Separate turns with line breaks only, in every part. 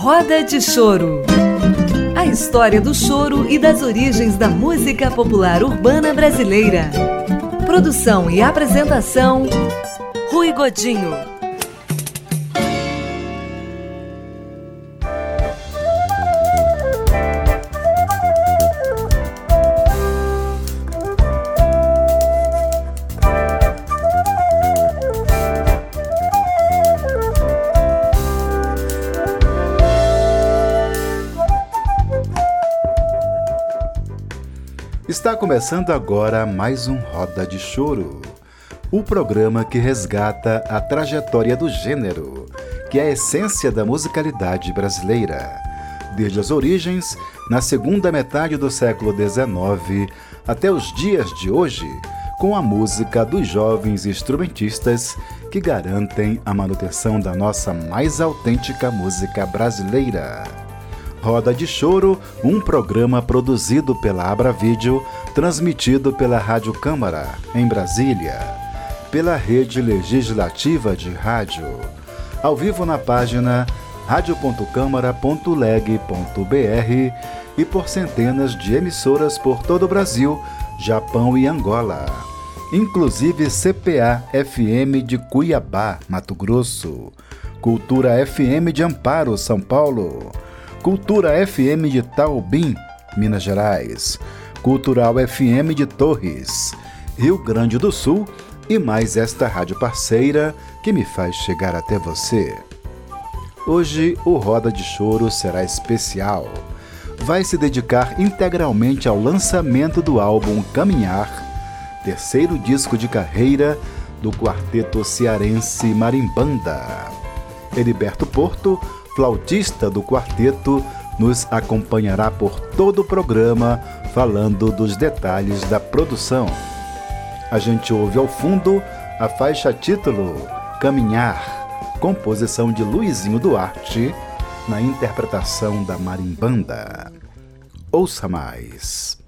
Roda de Choro. A história do choro e das origens da música popular urbana brasileira. Produção e apresentação, Rui Godinho.
Está começando agora mais um Roda de Choro, o programa que resgata a trajetória do gênero, que é a essência da musicalidade brasileira, desde as origens, na segunda metade do século XIX, até os dias de hoje, com a música dos jovens instrumentistas que garantem a manutenção da nossa mais autêntica música brasileira. Roda de Choro, um programa produzido pela Abravídeo, transmitido pela Rádio Câmara, em Brasília, pela Rede Legislativa de Rádio, ao vivo na página radio.câmara.leg.br e por centenas de emissoras por todo o Brasil, Japão e Angola, inclusive CPA-FM de Cuiabá, Mato Grosso, Cultura FM de Amparo, São Paulo, Cultura FM de Taubim, Minas Gerais, Cultural FM de Torres, Rio Grande do Sul e mais esta rádio parceira que me faz chegar até você. Hoje o Roda de Choro será especial. Vai se dedicar integralmente ao lançamento do álbum Caminhar, terceiro disco de carreira do quarteto cearense Marimbanda. Heriberto Porto, flautista do quarteto, nos acompanhará por todo o programa, falando dos detalhes da produção. A gente ouve ao fundo a faixa título Caminhar, composição de Luizinho Duarte, na interpretação da Marimbanda. Ouça mais.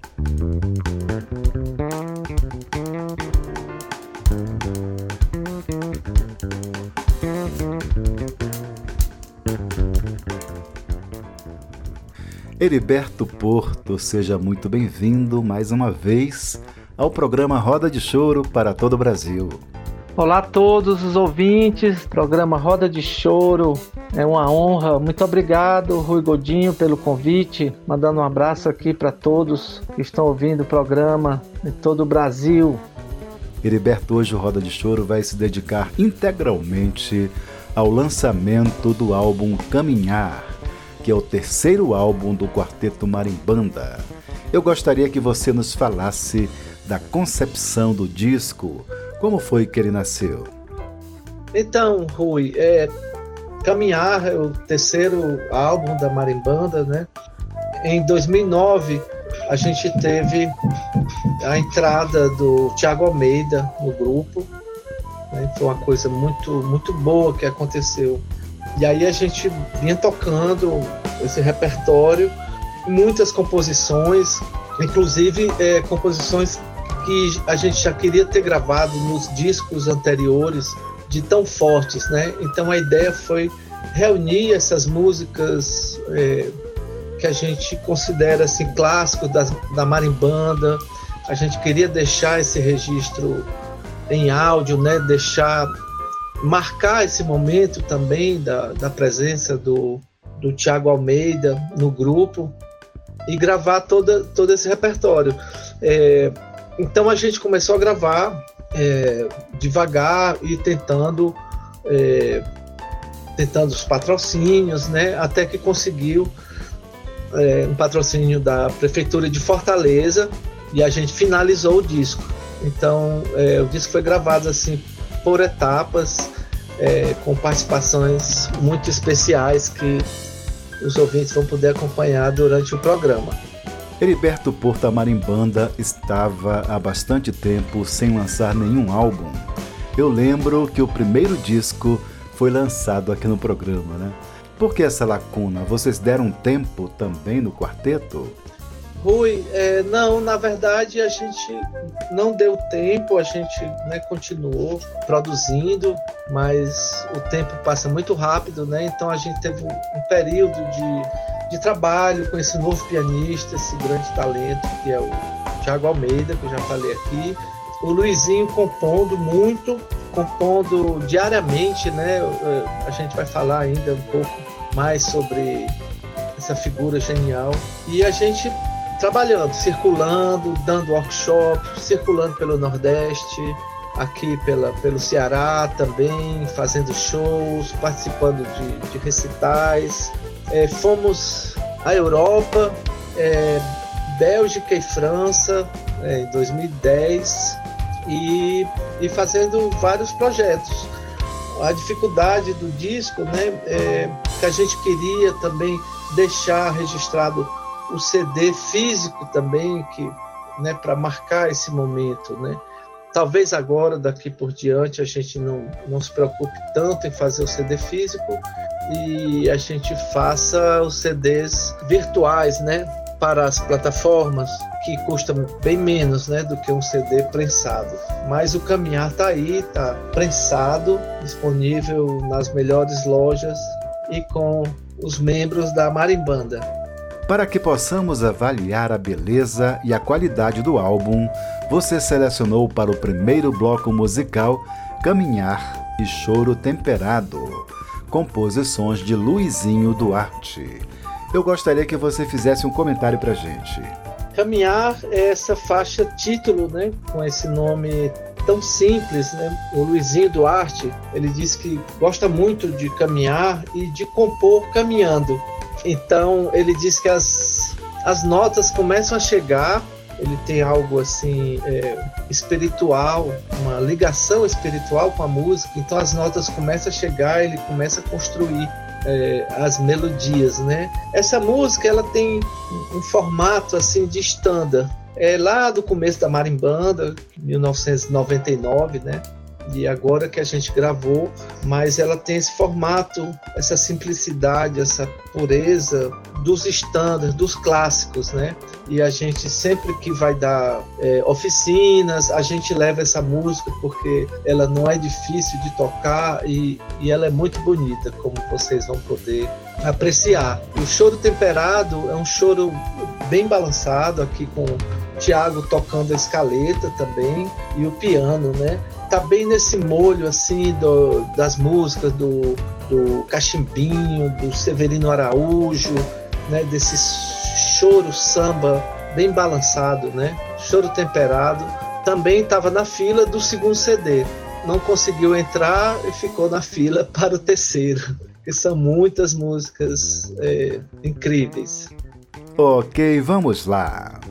Heriberto Porto, seja muito bem-vindo mais uma vez ao programa Roda de Choro para todo o Brasil.
Olá a todos os ouvintes, programa Roda de Choro, é uma honra. Muito obrigado, Rui Godinho, pelo convite, mandando um abraço aqui para todos que estão ouvindo o programa em todo o Brasil.
Heriberto, hoje o Roda de Choro vai se dedicar integralmente ao lançamento do álbum Caminhar, que é o terceiro álbum do quarteto Marimbanda. Eu gostaria que você nos falasse da concepção do disco, como foi que ele nasceu?
Então, Rui, Caminhar é o terceiro álbum da Marimbanda, né? Em 2009, a gente teve a entrada do Thiago Almeida no grupo, né? Foi uma coisa muito, muito boa que aconteceu. E aí a gente vinha tocando esse repertório, muitas composições, inclusive composições que a gente já queria ter gravado nos discos anteriores, de tão fortes, né? Então a ideia foi reunir essas músicas que a gente considera assim, clássicos da Marimbanda. A gente queria deixar esse registro em áudio, né? Marcar esse momento também da presença do Thiago Almeida no grupo e gravar todo esse repertório. Então a gente começou a gravar devagar e tentando os patrocínios, né? Até que conseguiu um patrocínio da Prefeitura de Fortaleza e a gente finalizou o disco. Então o disco foi gravado assim por etapas, com participações muito especiais que os ouvintes vão poder acompanhar durante o programa.
Heriberto Porto, a Marimbanda estava há bastante tempo sem lançar nenhum álbum. Eu lembro que o primeiro disco foi lançado aqui no programa, né? Por que essa lacuna? Vocês deram tempo também no quarteto?
Rui, não, na verdade a gente não deu tempo, a gente, né, continuou produzindo, mas o tempo passa muito rápido, né? Então a gente teve um período de trabalho com esse novo pianista, esse grande talento que é o Thiago Almeida, que eu já falei aqui, o Luizinho compondo muito, compondo diariamente, né? A gente vai falar ainda um pouco mais sobre essa figura genial, e a gente trabalhando, circulando, dando workshop, circulando pelo Nordeste, aqui pelo Ceará também, fazendo shows, participando de recitais. Fomos à Europa, Bélgica e França, em 2010, e fazendo vários projetos. A dificuldade do disco, né, que a gente queria também deixar registrado o CD físico também, né, para marcar esse momento, né? Talvez agora, daqui por diante, a gente não se preocupe tanto em fazer o CD físico e a gente faça os CDs virtuais, né, para as plataformas, que custam bem menos, né, do que um CD prensado. Mas o Caminhar está aí, está prensado, disponível nas melhores lojas e com os membros da Marimbanda.
Para que possamos avaliar a beleza e a qualidade do álbum, você selecionou para o primeiro bloco musical Caminhar e Choro Temperado, composições de Luizinho Duarte. Eu gostaria que você fizesse um comentário para a gente.
Caminhar é essa faixa título, né, com esse nome tão simples, né? O Luizinho Duarte, ele diz que gosta muito de caminhar e de compor caminhando. Então ele diz que as notas começam a chegar, ele tem algo assim espiritual, uma ligação espiritual com a música, então as notas começam a chegar, ele começa a construir as melodias, né? Essa música ela tem um formato assim de standard, lá do começo da Marimbanda, 1999, né? E agora que a gente gravou, mas ela tem esse formato, essa simplicidade, essa pureza dos estándares, dos clássicos, né? E a gente sempre que vai dar oficinas, a gente leva essa música porque ela não é difícil de tocar e ela é muito bonita, como vocês vão poder apreciar. O Choro Temperado é um choro bem balançado, aqui com o Thiago tocando a escaleta também e o piano, né? Tá bem nesse molho assim das músicas do Cachimbinho, do Severino Araújo, né, desse choro samba bem balançado, né? Choro Temperado também estava na fila do segundo CD, não conseguiu entrar e ficou na fila para o terceiro, que são muitas músicas incríveis.
Ok, vamos lá.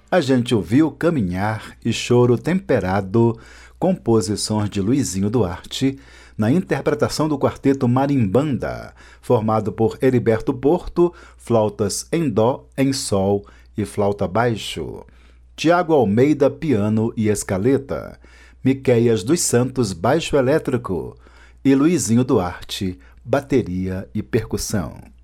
A gente ouviu Caminhar e Choro Temperado, composições de Luizinho Duarte, na interpretação do quarteto Marimbanda, formado por Heriberto Porto, flautas em dó, em sol e flauta baixo, Tiago Almeida, piano e escaleta, Miqueias dos Santos, baixo elétrico, e Luizinho Duarte, bateria e percussão.